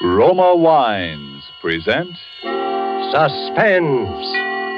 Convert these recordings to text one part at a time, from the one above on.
Roma Wines present Suspense.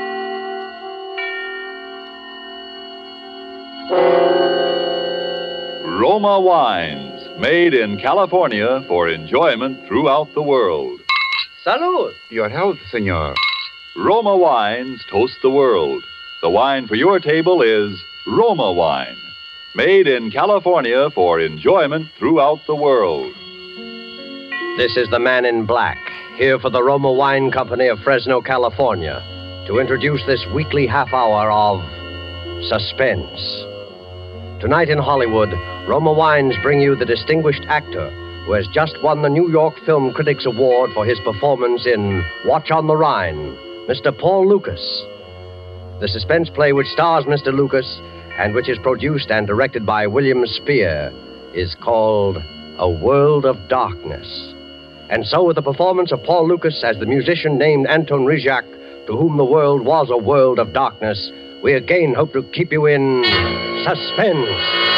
Roma Wines, made in California for enjoyment throughout the world. Salud. Your health, senor. Roma Wines toast the world. The wine for your table is Roma Wine, made in California for enjoyment throughout the world. This is the Man in Black, here for the Roma Wine Company of Fresno, California, to introduce this weekly half hour of Suspense. Tonight in Hollywood, Roma Wines bring you the distinguished actor who has just won the New York Film Critics Award for his performance in Watch on the Rhine, Mr. Paul Lukas. The suspense play which stars Mr. Lukas and which is produced and directed by William Spear is called A World of Darkness. And so with the performance of Paul Lukas as the musician named Anton Rizak, to whom the world was a world of darkness, we again hope to keep you in suspense.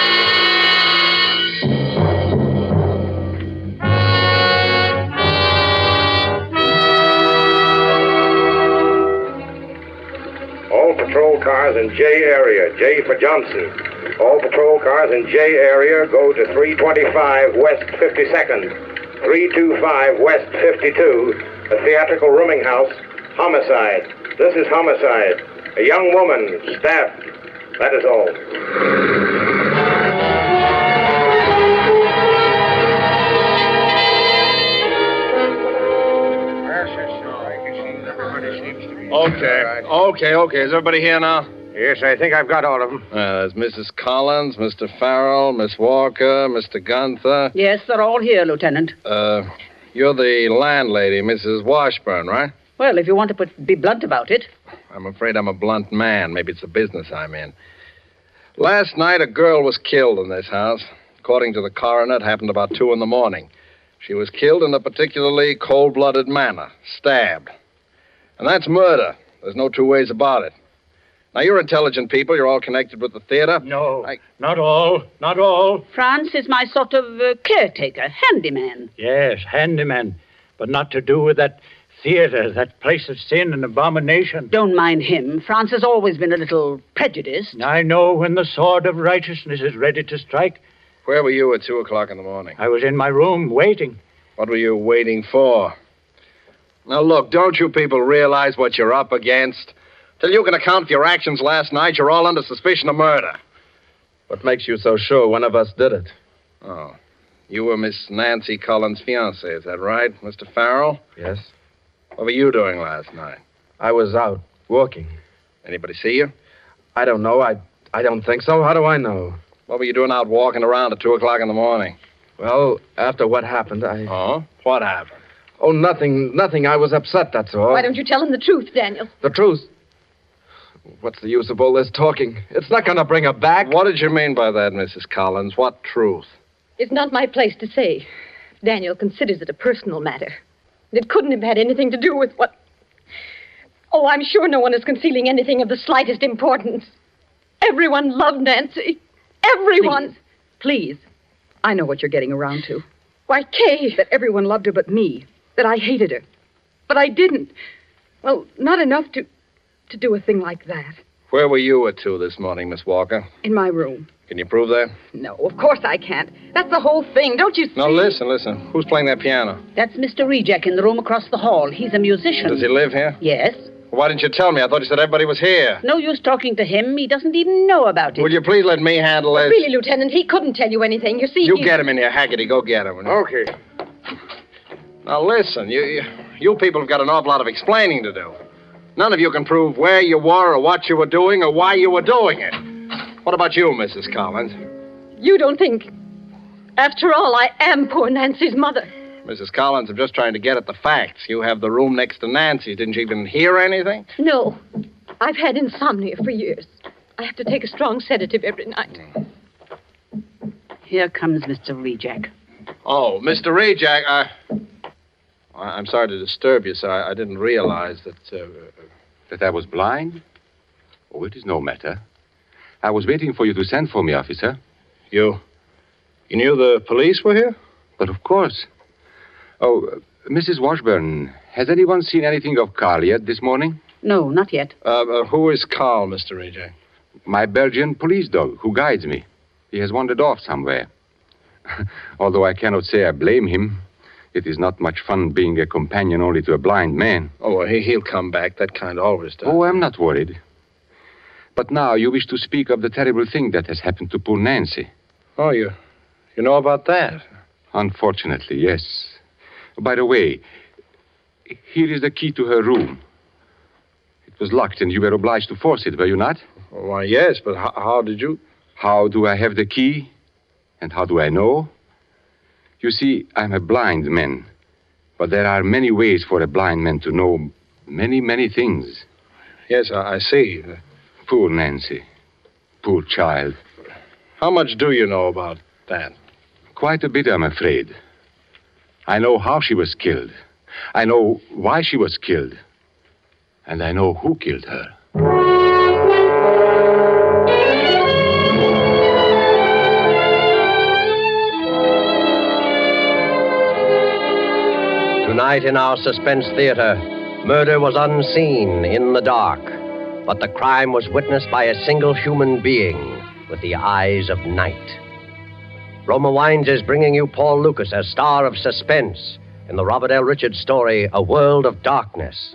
All patrol cars in J area, J for Johnson. All patrol cars in J area go to 325 West 52nd. 325 West 52, a theatrical rooming house, homicide. This is homicide. A young woman, stabbed. That is all. Okay. Is everybody here now? Yes, I think I've got all of them. There's Mrs. Collins, Mr. Farrell, Miss Walker, Mr. Gunther. Yes, they're all here, Lieutenant. You're the landlady, Mrs. Washburn, right? Well, if you want to be blunt about it. I'm afraid I'm a blunt man. Maybe it's the business I'm in. Last night, a girl was killed in this house. According to the coroner, it happened about 2 a.m. She was killed in a particularly cold-blooded manner, stabbed. And that's murder. There's no two ways about it. Now, you're intelligent people. You're all connected with the theater. No, not all. Franz is my sort of caretaker, handyman. Yes, handyman, but not to do with that theater, that place of sin and abomination. Don't mind him. Franz has always been a little prejudiced. I know when the sword of righteousness is ready to strike. Where were you at 2 o'clock in the morning? I was in my room waiting. What were you waiting for? Now, look, don't you people realize what you're up against? Till you can account for your actions last night, you're all under suspicion of murder. What makes you so sure one of us did it? Oh, you were Miss Nancy Collins' fiancé, is that right, Mr. Farrell? Yes. What were you doing last night? I was out, working. Anybody see you? I don't know. I don't think so. How do I know? What were you doing out walking around at 2 o'clock in the morning? Well, after what happened, Oh? What happened? Oh, nothing. I was upset, that's all. Why don't you tell him the truth, Daniel? The truth? What's the use of all this talking? It's not going to bring her back. What did you mean by that, Mrs. Collins? What truth? It's not my place to say. Daniel considers it a personal matter. It couldn't have had anything to do with what... Oh, I'm sure no one is concealing anything of the slightest importance. Everyone loved Nancy. Everyone. Please. I know what you're getting around to. Why, Kay. That everyone loved her but me. That I hated her. But I didn't. Well, not enough to do a thing like that. Where were you at 2 this morning, Miss Walker? In my room. Can you prove that? No, of course I can't. That's the whole thing, don't you see? No, listen. Who's playing that piano? That's Mr. Rizak in the room across the hall. He's a musician. Does he live here? Yes. Why didn't you tell me? I thought you said everybody was here. No use talking to him. He doesn't even know about it. Will you please let me handle this? Really, Lieutenant, he couldn't tell you anything. You see, You get him in here, Haggerty. Go get him. Okay. Now, listen. You people have got an awful lot of explaining to do. None of you can prove where you were or what you were doing or why you were doing it. What about you, Mrs. Collins? You don't think... After all, I am poor Nancy's mother. Mrs. Collins, I'm just trying to get at the facts. You have the room next to Nancy's. Didn't you even hear anything? No. I've had insomnia for years. I have to take a strong sedative every night. Here comes Mr. Rizak. Oh, Mr. Rizak, I'm sorry to disturb you, sir. I didn't realize that... That I was blind? Oh, it is no matter. I was waiting for you to send for me, officer. You knew the police were here? But of course. Oh, Mrs. Washburn, has anyone seen anything of Carl yet this morning? No, not yet. Who is Carl, Mr. Ajay? My Belgian police dog, who guides me. He has wandered off somewhere. Although I cannot say I blame him. It is not much fun being a companion only to a blind man. Oh, well, he'll come back. That kind always does. Oh, I'm not worried. But now you wish to speak of the terrible thing that has happened to poor Nancy. Oh, you know about that? Unfortunately, yes. By the way, here is the key to her room. It was locked and you were obliged to force it, were you not? Why, yes, but how did you? How do I have the key? And how do I know? You see, I'm a blind man. But there are many ways for a blind man to know many, many things. Yes, I see. Poor Nancy. Poor child. How much do you know about that? Quite a bit, I'm afraid. I know how she was killed. I know why she was killed. And I know who killed her. Tonight in our suspense theater, murder was unseen in the dark, but the crime was witnessed by a single human being with the eyes of night. Roma Wines is bringing you Paul Lukas as star of Suspense in the Robert L. Richards story, A World of Darkness.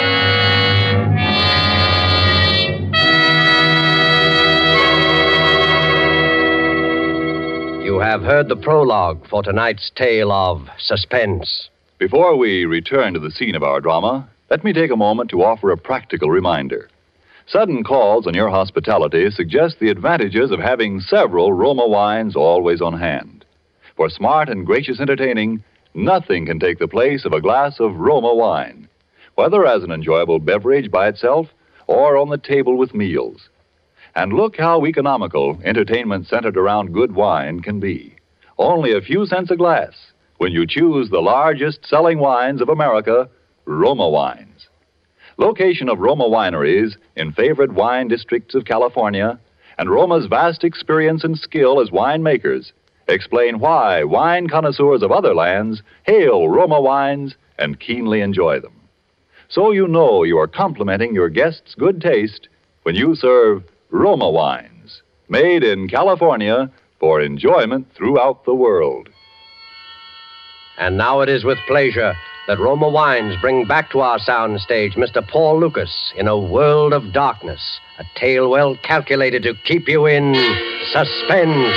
You have heard the prologue for tonight's tale of Suspense. Before we return to the scene of our drama, let me take a moment to offer a practical reminder. Sudden calls on your hospitality suggest the advantages of having several Roma wines always on hand. For smart and gracious entertaining, nothing can take the place of a glass of Roma wine, whether as an enjoyable beverage by itself or on the table with meals. And look how economical entertainment centered around good wine can be. Only a few cents a glass when you choose the largest selling wines of America, Roma Wines. Location of Roma wineries in favored wine districts of California and Roma's vast experience and skill as winemakers explain why wine connoisseurs of other lands hail Roma wines and keenly enjoy them. So you know you are complimenting your guests' good taste when you serve Roma wines, made in California for enjoyment throughout the world. And now it is with pleasure that Roma Wines bring back to our soundstage Mr. Paul Lukas in A World of Darkness, a tale well calculated to keep you in suspense.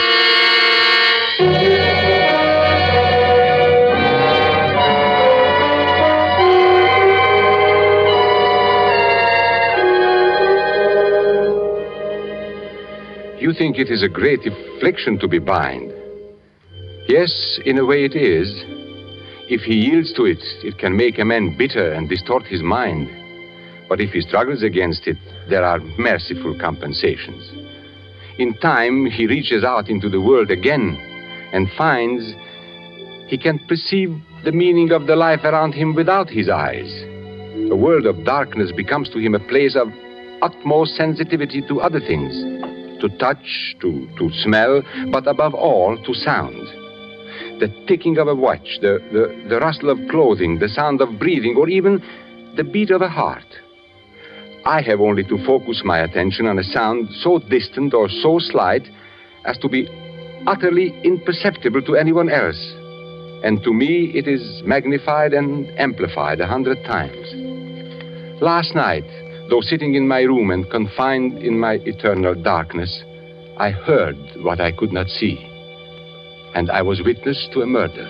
You think it is a great affliction to be blind. Yes, in a way it is. If he yields to it, it can make a man bitter and distort his mind. But if he struggles against it, there are merciful compensations. In time, he reaches out into the world again and finds he can perceive the meaning of the life around him without his eyes. A world of darkness becomes to him a place of utmost sensitivity to other things, to touch, to smell, but above all, to sound. The ticking of a watch, the rustle of clothing, the sound of breathing, or even the beat of a heart. I have only to focus my attention on a sound so distant or so slight as to be utterly imperceptible to anyone else. And to me, it is magnified and amplified 100 times. Last night, though sitting in my room and confined in my eternal darkness, I heard what I could not see. And I was witness to a murder.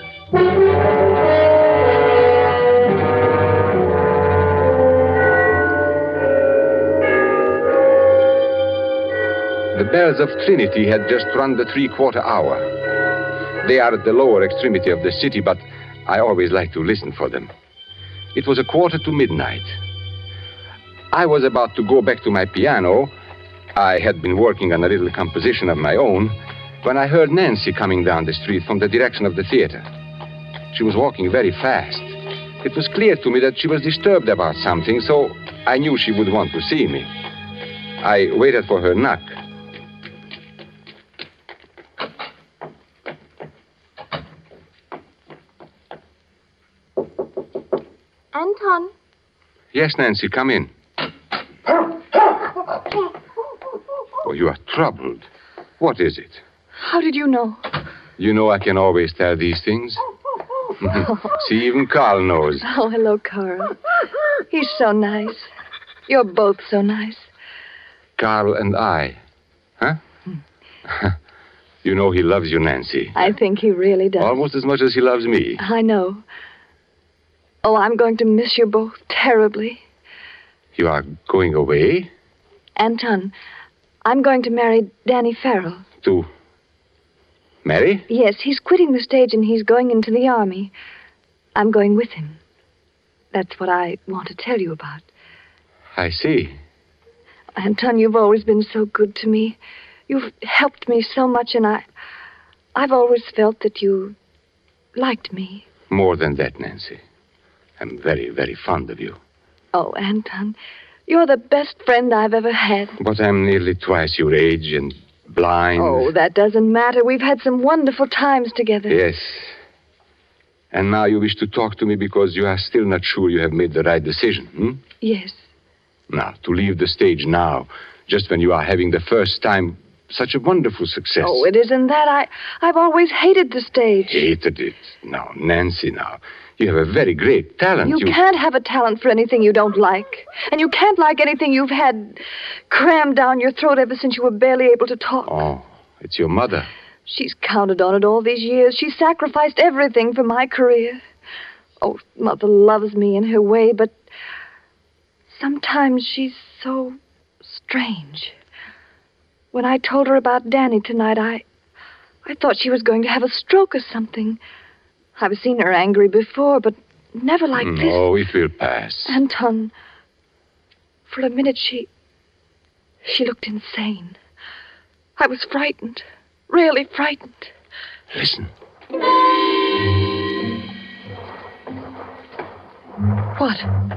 The bells of Trinity had just run the 3/4 hour. They are at the lower extremity of the city, but I always like to listen for them. It was 1:45 midnight. I was about to go back to my piano. I had been working on a little composition of my own when I heard Nancy coming down the street from the direction of the theater. She was walking very fast. It was clear to me that she was disturbed about something, so I knew she would want to see me. I waited for her knock. Anton. Yes, Nancy, come in. Oh, you are troubled. What is it? How did you know? You know I can always tell these things. See, even Carl knows. Oh, hello, Carl. He's so nice. You're both so nice. Carl and I. Huh? You know he loves you, Nancy. I think he really does. Almost as much as he loves me. I know. Oh, I'm going to miss you both terribly. You are going away? Anton, I'm going to marry Danny Farrell. To marry? Yes, he's quitting the stage and he's going into the army. I'm going with him. That's what I want to tell you about. I see. Anton, you've always been so good to me. You've helped me so much, and I've always felt that you liked me. More than that, Nancy. I'm very, very fond of you. Oh, Anton, you're the best friend I've ever had. But I'm nearly twice your age and blind. Oh, that doesn't matter. We've had some wonderful times together. Yes. And now you wish to talk to me because you are still not sure you have made the right decision, hmm? Yes. Now, to leave the stage now, just when you are having the first time such a wonderful success. Oh, it isn't that. I've always hated the stage. Hated it. Now, Nancy, now. You have a very great talent. You can't have a talent for anything you don't like. And you can't like anything you've had crammed down your throat ever since you were barely able to talk. Oh, it's your mother. She's counted on it all these years. She sacrificed everything for my career. Oh, Mother loves me in her way, but sometimes she's so strange. When I told her about Danny tonight, I thought she was going to have a stroke or something. I've seen her angry before, but never like this. Oh, it will pass. Anton, for a minute she looked insane. I was frightened, really frightened. Listen. What?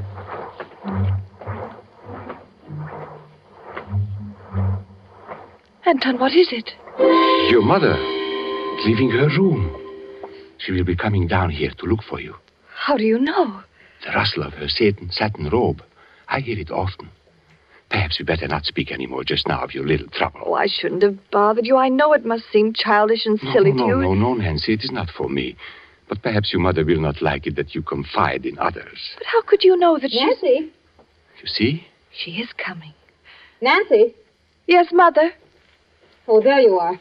Anton, what is it? Your mother, leaving her room. She will be coming down here to look for you. How do you know? The rustle of her satin robe. I hear it often. Perhaps we better not speak any more just now of your little trouble. Oh, I shouldn't have bothered you. I know it must seem childish and silly to you. No, Nancy. It is not for me. But perhaps your mother will not like it that you confide in others. But how could you know that Nancy? You see? She is coming. Nancy? Yes, Mother? Oh, there you are.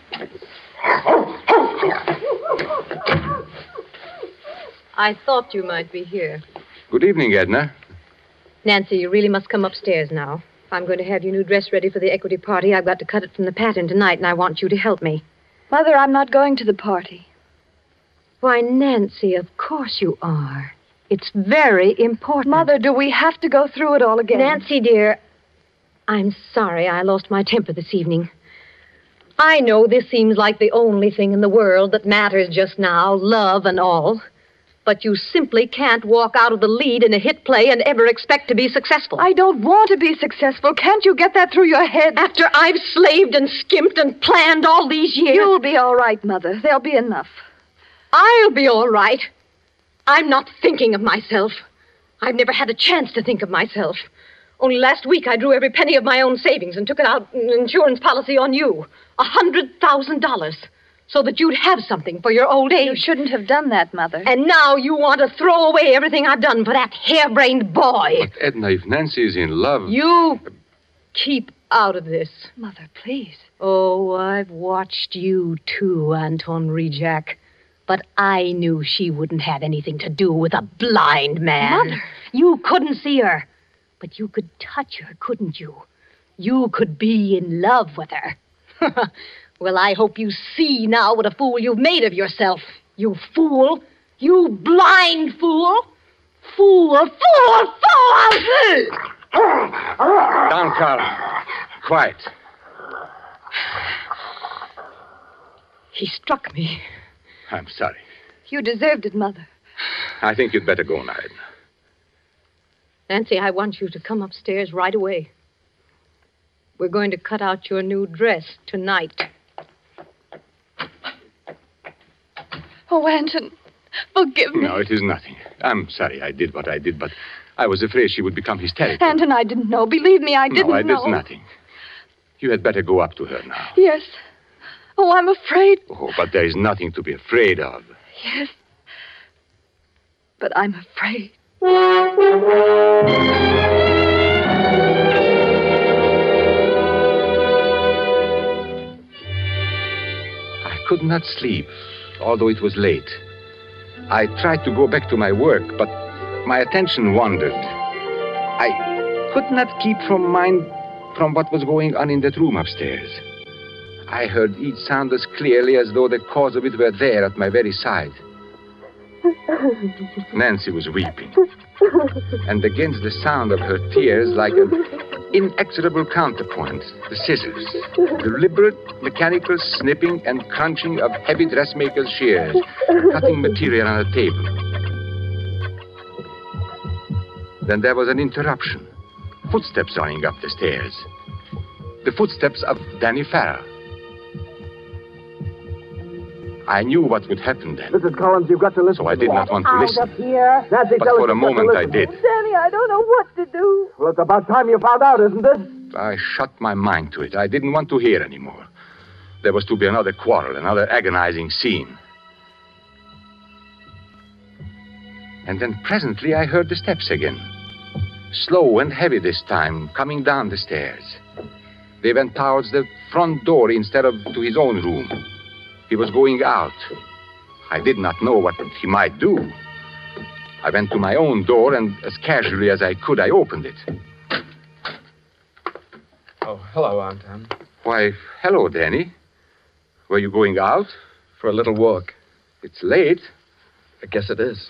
I thought you might be here. Good evening, Edna. Nancy, you really must come upstairs now. If I'm going to have your new dress ready for the equity party, I've got to cut it from the pattern tonight, and I want you to help me. Mother, I'm not going to the party. Why, Nancy, of course you are. It's very important. Mother, do we have to go through it all again? Nancy, dear, I'm sorry I lost my temper this evening. I know this seems like the only thing in the world that matters just now, love and all. But you simply can't walk out of the lead in a hit play and ever expect to be successful. I don't want to be successful. Can't you get that through your head? After I've slaved and skimped and planned all these years. You'll be all right, Mother. There'll be enough. I'll be all right. I'm not thinking of myself. I've never had a chance to think of myself. Only last week I drew every penny of my own savings and took it out in an insurance policy on you. $100,000. So that you'd have something for your old age. You shouldn't have done that, Mother. And now you want to throw away everything I've done for that harebrained boy. But, Edna, if Nancy is in love... You keep out of this. Mother, please. Oh, I've watched you too, Anton Rejack. But I knew she wouldn't have anything to do with a blind man. Mother. You couldn't see her. But you could touch her, couldn't you? You could be in love with her. Well, I hope you see now what a fool you've made of yourself. You fool. You blind fool. Fool. Down, Carl. Quiet. He struck me. I'm sorry. You deserved it, Mother. I think you'd better go now, Edna. Nancy, I want you to come upstairs right away. We're going to cut out your new dress tonight. Oh, Anton, Forgive me. No, it is nothing. I'm sorry I did what I did, but I was afraid she would become hysterical. Anton, I didn't know. Believe me, I didn't know. No, it's nothing. You had better go up to her now. Yes. Oh, I'm afraid. Oh, but there is nothing to be afraid of. Yes. But I'm afraid. I could not sleep, although it was late. I tried to go back to my work, but my attention wandered. I could not keep from mind from what was going on in that room upstairs. I heard each sound as clearly as though the cause of it were there at my very side. Nancy was weeping, and against the sound of her tears, like an inexorable counterpoint, the scissors, deliberate mechanical snipping and crunching of heavy dressmaker's shears, cutting material on a table. Then there was an interruption. Footsteps running up the stairs. The footsteps of Danny Farrell. I knew what would happen then. Mrs. Collins, you've got to listen. So I did not want to listen. Here. Nancy, but for a moment I did. Danny, I don't know what to do. Well, it's about time you found out, isn't it? I shut my mind to it. I didn't want to hear anymore. There was to be another quarrel, another agonizing scene. And then presently I heard the steps again. Slow and heavy this time, coming down the stairs. They went towards the front door instead of to his own room. He was going out. I did not know what he might do. I went to my own door, and as casually as I could, I opened it. Oh, hello, Aunt Anne. Why, hello, Danny. Were you going out? For a little walk. It's late. I guess it is.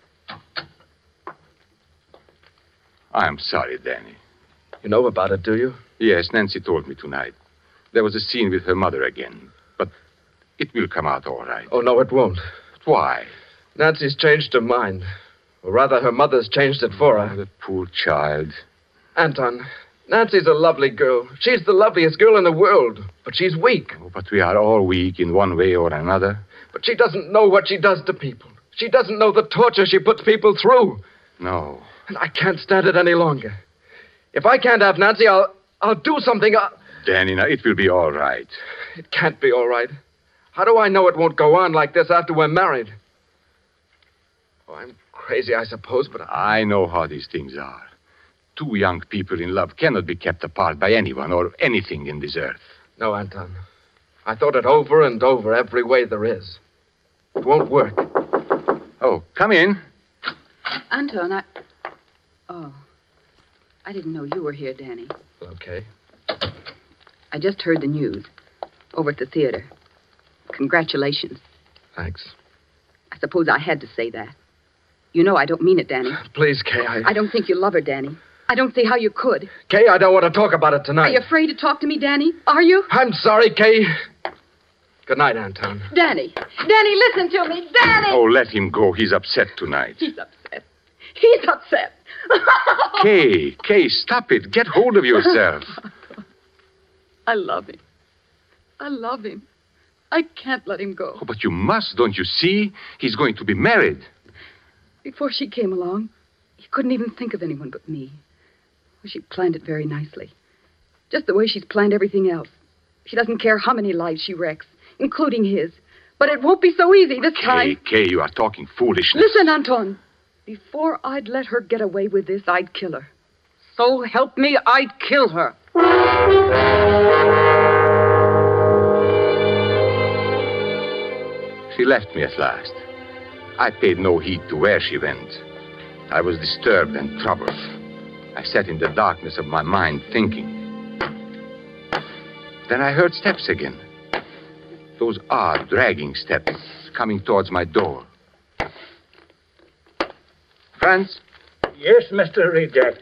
I'm sorry, Danny. You know about it, do you? Yes, Nancy told me tonight. There was a scene with her mother again. But it will come out all right. Oh, no, it won't. Why? Nancy's changed her mind. Or rather, her mother's changed it for her. Oh, the poor child. Anton, Nancy's a lovely girl. She's the loveliest girl in the world. But she's weak. Oh, but we are all weak in one way or another. But she doesn't know what she does to people. She doesn't know the torture she puts people through. No. And I can't stand it any longer. If I can't have Nancy, I'll do something. Danny, now, it will be all right. It can't be all right. How do I know it won't go on like this after we're married? Oh, I'm crazy, I suppose, but I know how these things are. Two young people in love cannot be kept apart by anyone or anything in this earth. No, Anton. I thought it over and over every way there is. It won't work. Oh, come in. Anton, Oh. I didn't know you were here, Danny. Okay. I just heard the news. Over at the theater. Congratulations. Thanks. I suppose I had to say that. You know I don't mean it, Danny. Please, Kay, I don't think you love her, Danny. I don't see how you could. Kay, I don't want to talk about it tonight. Are you afraid to talk to me, Danny? Are you? I'm sorry, Kay. Good night, Anton. Danny. Danny, listen to me. Danny! Oh, let him go. He's upset tonight. He's upset. He's upset. Kay, stop it. Get hold of yourself. I love him. I love him. I can't let him go. Oh, but you must, don't you see? He's going to be married. Before she came along, he couldn't even think of anyone but me. Well, she planned it very nicely. Just the way she's planned everything else. She doesn't care how many lives she wrecks, including his. But it won't be so easy this time. Kay, you are talking foolishness. Listen, Anton. Before I'd let her get away with this, I'd kill her. So help me, I'd kill her. She left me at last. I paid no heed to where she went. I was disturbed and troubled. I sat in the darkness of my mind thinking. Then I heard steps again. Those odd, dragging steps coming towards my door. Franz? Yes, Mr. Reject.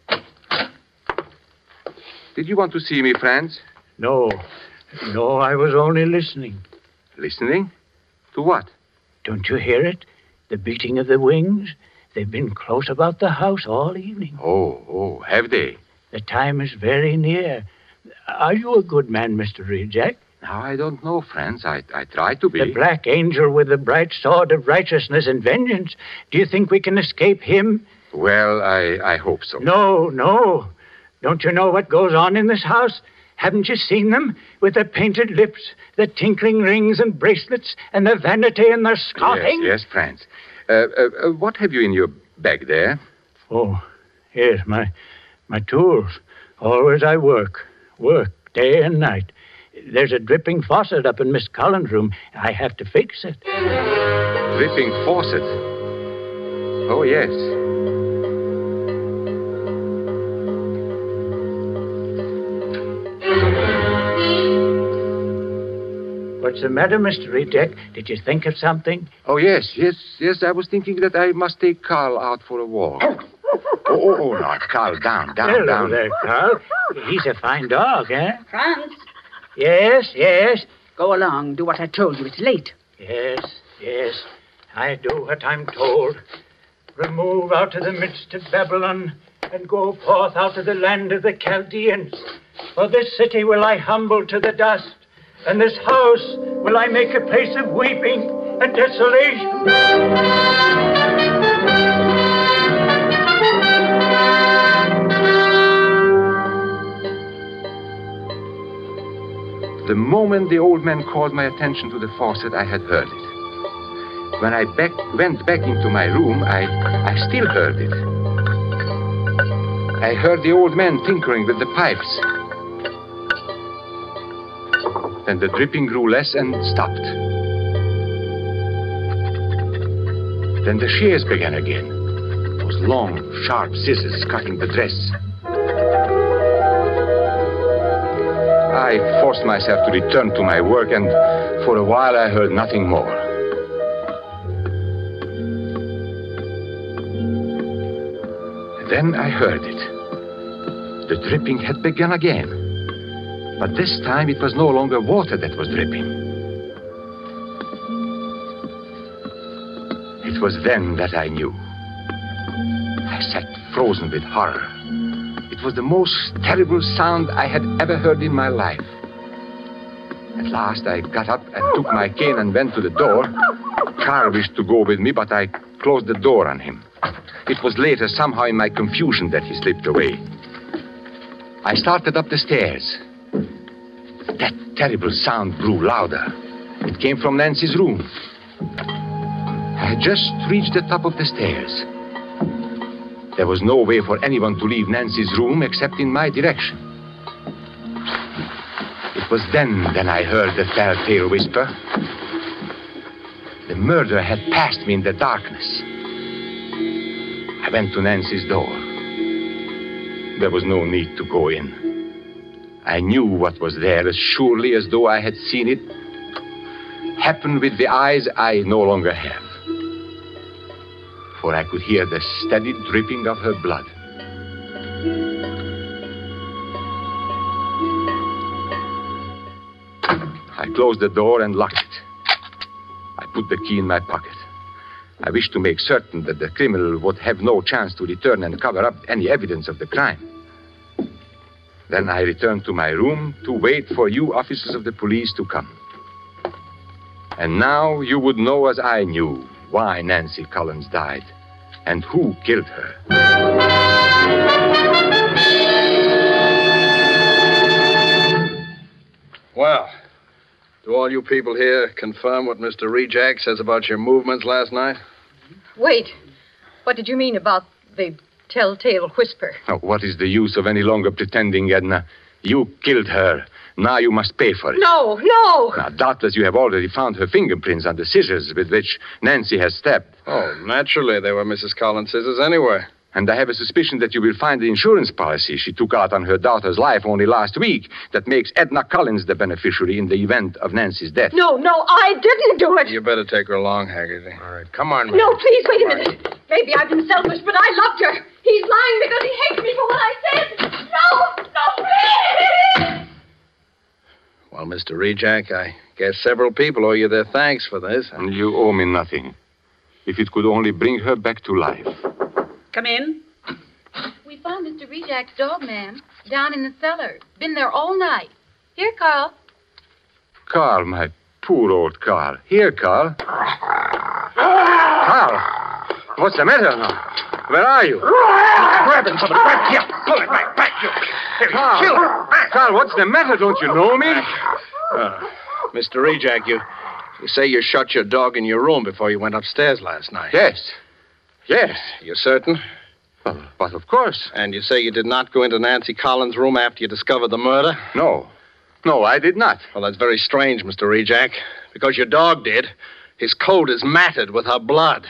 Did you want to see me, Franz? No, I was only listening. Listening? To what? Don't you hear it? The beating of the wings? They've been close about the house all evening. Oh, have they? The time is very near. Are you a good man, Mr. Reject? Now, I don't know, Franz. I try to be. The Black Angel with the bright sword of righteousness and vengeance. Do you think we can escape him? Well, I hope so. No. Don't you know what goes on in this house? Haven't you seen them? With their painted lips, their tinkling rings and bracelets, and their vanity and their scoffing? Yes, Franz. What have you in your bag there? Oh, yes, my tools. Always I work day and night. There's a dripping faucet up in Miss Collins' room. I have to fix it. Dripping faucet? Oh, yes. What's the matter, Mr. Reject? Did you think of something? Oh, yes. I was thinking that I must take Carl out for a walk. Oh, now, Carl, down. Hello there, Carl. He's a fine dog, eh? Franz. Yes. Go along. Do what I told you. It's late. Yes. I do what I'm told. Remove out of the midst of Babylon and go forth out of the land of the Chaldeans. For this city will I humble to the dust, and this house will I make a place of weeping and desolation. The moment the old man called my attention to the faucet, I had heard it. When I went back into my room, I still heard it. I heard the old man tinkering with the pipes. Then the dripping grew less and stopped. Then the shears began again. Those long, sharp scissors cutting the dress. I forced myself to return to my work, and for a while I heard nothing more. Then I heard it. The dripping had begun again. But this time it was no longer water that was dripping. It was then that I knew. I sat frozen with horror. It was the most terrible sound I had ever heard in my life. At last I got up and took my cane and went to the door. Carl wished to go with me, but I closed the door on him. It was later, somehow in my confusion, that he slipped away. I started up the stairs. That terrible sound grew louder. It came from Nancy's room. I had just reached the top of the stairs. There was no way for anyone to leave Nancy's room except in my direction. It was then I heard the telltale whisper. The murderer had passed me in the darkness. I went to Nancy's door. There was no need to go in. I knew what was there as surely as though I had seen it happen with the eyes I no longer have. For I could hear the steady dripping of her blood. I closed the door and locked it. I put the key in my pocket. I wished to make certain that the criminal would have no chance to return and cover up any evidence of the crime. Then I returned to my room to wait for you officers of the police to come. And now you would know, as I knew, why Nancy Collins died and who killed her. Well, do all you people here confirm what Mr. Rejak says about your movements last night? Wait. What did you mean about the telltale whisper? Now, what is the use of any longer pretending, Edna? You killed her. Now you must pay for it. No. Now, doubtless you have already found her fingerprints on the scissors with which Nancy has stabbed. Oh, naturally, they were Mrs. Collins' scissors anyway. And I have a suspicion that you will find the insurance policy she took out on her daughter's life only last week that makes Edna Collins the beneficiary in the event of Nancy's death. No, I didn't do it. You better take her along, Haggerty. All right, come on. No, please, wait a minute. Maybe I've been selfish, but I loved her. He's lying because he hates me for what I said. No, please! Well, Mr. Rejak, I guess several people owe you their thanks for this. And you owe me nothing. If it could only bring her back to life. Come in. We found Mr. Rejak's dog, ma'am, down in the cellar. Been there all night. Here, Carl. Carl, my poor old Carl. Here, Carl. Carl, what's the matter now? Where are you? Grab him, somebody. Grab him. Pull it back. Carl, what's the matter? Don't you know me? Mr. Rejak, you say you shut your dog in your room before you went upstairs last night. Yes. You certain? Well, but of course. And you say you did not go into Nancy Collins' room after you discovered the murder? No, I did not. Well, that's very strange, Mr. Rejak, because your dog did. His coat is matted with her blood.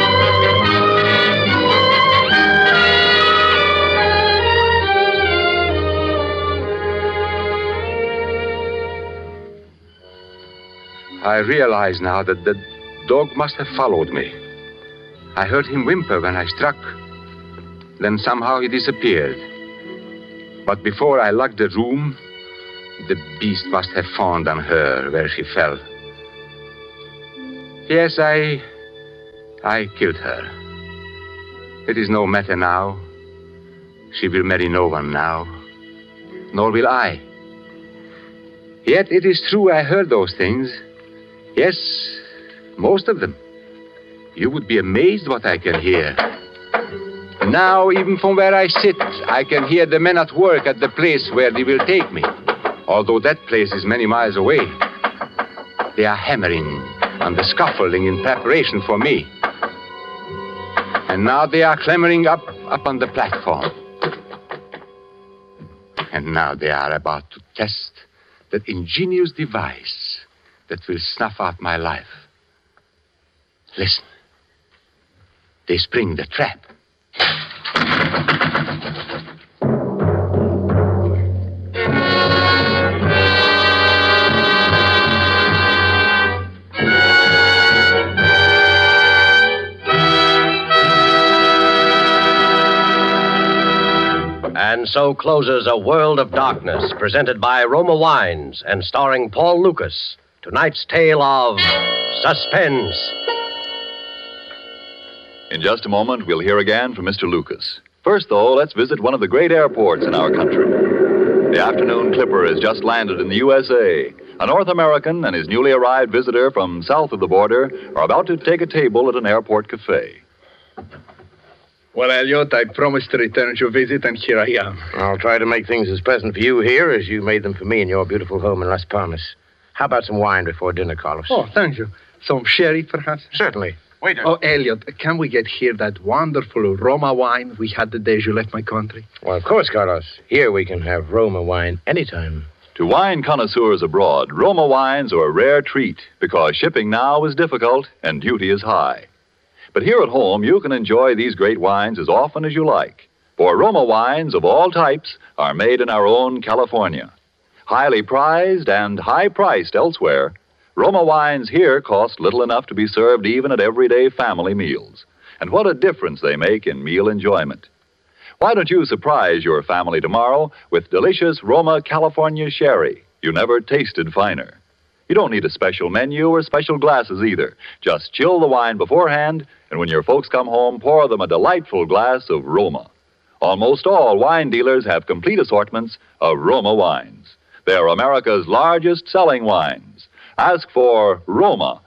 I realize now that the dog must have followed me. I heard him whimper when I struck. Then somehow he disappeared. But before I locked the room, the beast must have fawned on her where she fell. Yes, I killed her. It is no matter now. She will marry no one now, nor will I. Yet it is true I heard those things. Yes, most of them. You would be amazed what I can hear. Now, even from where I sit, I can hear the men at work at the place where they will take me, although that place is many miles away. They are hammering on the scaffolding in preparation for me. And now they are clambering up on the platform. And now they are about to test that ingenious device that will snuff out my life. Listen. They spring the trap. And so closes A World of Darkness, presented by Roma Wines and starring Paul Lucas. Tonight's tale of suspense. In just a moment, we'll hear again from Mr. Lucas. First, though, let's visit one of the great airports in our country. The afternoon Clipper has just landed in the USA. A North American and his newly arrived visitor from south of the border are about to take a table at an airport cafe. Well, Elliot, I promised to return your visit, and here I am. I'll try to make things as pleasant for you here as you made them for me in your beautiful home in Las Palmas. How about some wine before dinner, Carlos? Oh, thank you. Some sherry, perhaps? Certainly. Waiter. Oh, Elliot, can we get here that wonderful Roma wine we had the day you left my country? Well, of course, Carlos. Here we can have Roma wine anytime. To wine connoisseurs abroad, Roma wines are a rare treat because shipping now is difficult and duty is high. But here at home, you can enjoy these great wines as often as you like. For Roma wines of all types are made in our own California. Highly prized and high-priced elsewhere, Roma wines here cost little enough to be served even at everyday family meals. And what a difference they make in meal enjoyment. Why don't you surprise your family tomorrow with delicious Roma California sherry? You never tasted finer. You don't need a special menu or special glasses either. Just chill the wine beforehand, and when your folks come home, pour them a delightful glass of Roma. Almost all wine dealers have complete assortments of Roma wines. They're America's largest selling wines. Ask for Roma,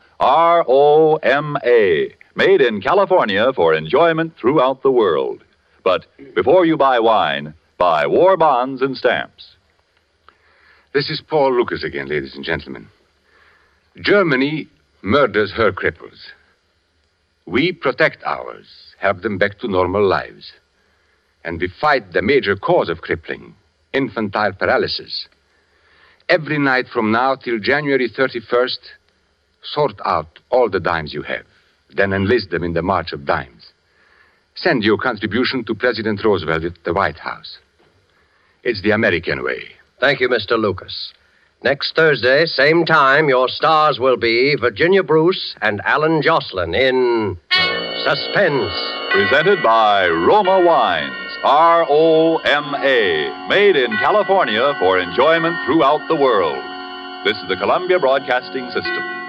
R-O-M-A, made in California for enjoyment throughout the world. But before you buy wine, buy war bonds and stamps. This is Paul Lucas again, ladies and gentlemen. Germany murders her cripples. We protect ours, help them back to normal lives. And we fight the major cause of crippling, infantile paralysis. Every night from now till January 31st, sort out all the dimes you have, then enlist them in the March of Dimes. Send your contribution to President Roosevelt at the White House. It's the American way. Thank you, Mr. Lucas. Next Thursday, same time, your stars will be Virginia Bruce and Alan Jocelyn in Suspense. Presented by Roma Wines, R-O-M-A, made in California for enjoyment throughout the world. This is the Columbia Broadcasting System.